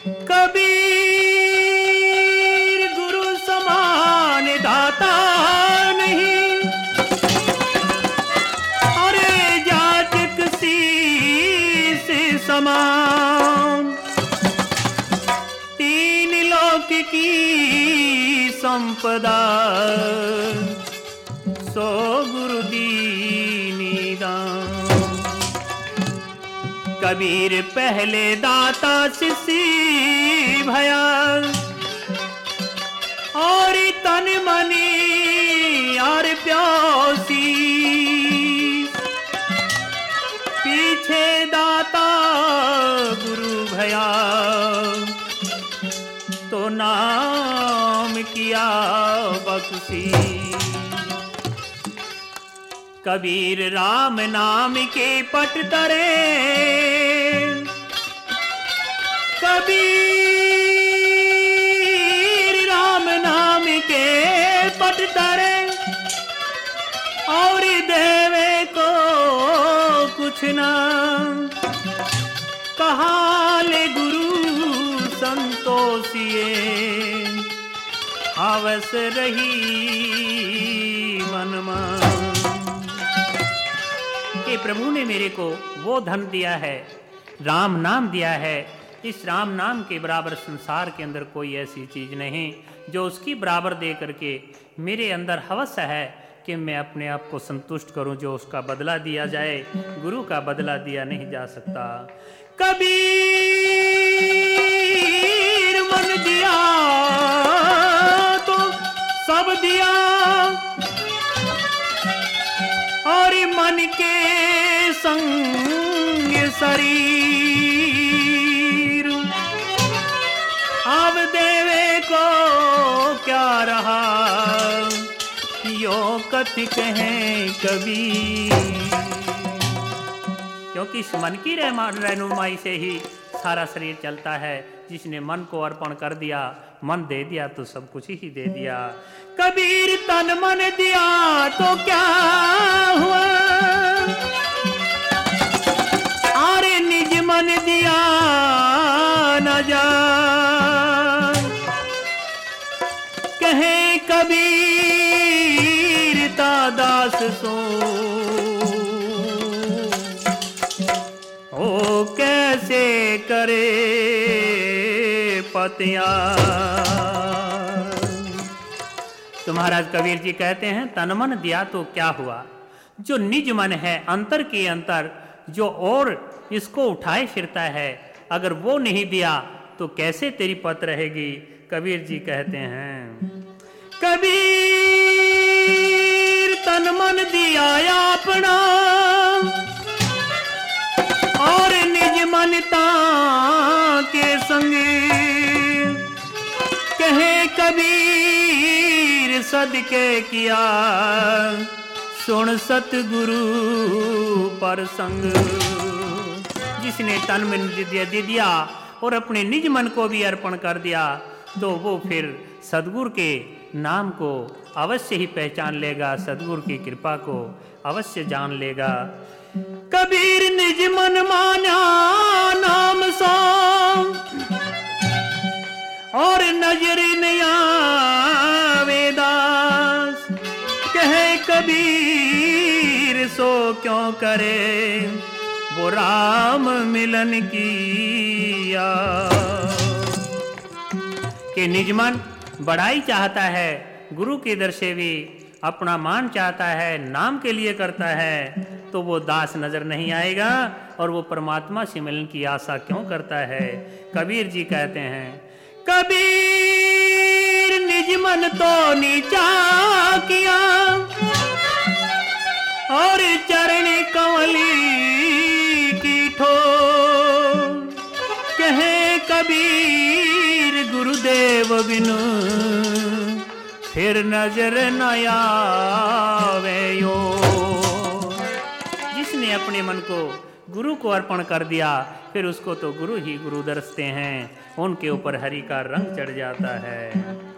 कबीर गुरु समान दाता नहीं, अरे जाचक शीस समान। तीन लोक की संपदा सो गुरु दीनी दान। कबीर पहले दाता शिष्य भया, और तन मनी और प्यासी। पीछे दाता गुरु भया, तो नाम किया बख्शी। कबीर राम नाम के पट तरे, कबीर राम नाम के पट तरे, और देवे को कुछ ना कहा ले गुरु संतोषिए। हवस रही मन मान कि प्रभु ने मेरे को वो धन दिया है, राम नाम दिया है। इस राम नाम के बराबर संसार के अंदर कोई ऐसी चीज नहीं जो उसकी बराबर दे करके मेरे अंदर हवस है कि मैं अपने आप को संतुष्ट करूं। जो उसका बदला दिया जाए, गुरु का बदला दिया नहीं जा सकता। कबीर मन दिया तो सब दिया, और मन के संग शरीर। अब देवे को क्या रहा, यो कथि कहें कबीर। क्योंकि इस मन की रहनुमाई से ही सारा शरीर चलता है। जिसने मन को अर्पण कर दिया, मन दे दिया तो सब कुछ ही दे दिया। कबीर तन मन दिया तो क्या हुआ, अरे निज मन दिया न जान। कहे कबीर ता दास सो, ओ कैसे करे पतिया। तो महाराज कबीर जी कहते हैं तन मन दिया तो क्या हुआ, जो निज मन है अंतर के अंतर, जो और इसको उठाए फिरता है, अगर वो नहीं दिया तो कैसे तेरी पत रहेगी। कबीर जी कहते हैं कबीर तन मन दिया अपना, और निज मनता के संगे। कहे कबीर सदके किया, सुन सतगुरु पर संग। जिसने तन मन दे दिया और अपने निज मन को भी अर्पण कर दिया, तो वो फिर सदगुरु के नाम को अवश्य ही पहचान लेगा, सदगुरु की कृपा को अवश्य जान लेगा। कबीर निज मन माना नाम सो, और नजर नया वेदास। कहे कबीर सो क्यों करे, वो राम मिलन किया। कि निज मन बड़ाई चाहता है, गुरु के दर से भी अपना मान चाहता है, नाम के लिए करता है, तो वो दास नजर नहीं आएगा और वो परमात्मा से मिलन की आशा क्यों करता है। कबीर जी कहते हैं कबीर निज मन तो नीचा किया, और चरण कमली की ठोर। कहे कबीर गुरुदेव बिनु, फिर नजर न आवे यो। जिसने अपने मन को गुरु को अर्पण कर दिया, फिर उसको तो गुरु ही गुरु दर्शते हैं, उनके ऊपर हरि का रंग चढ़ जाता है।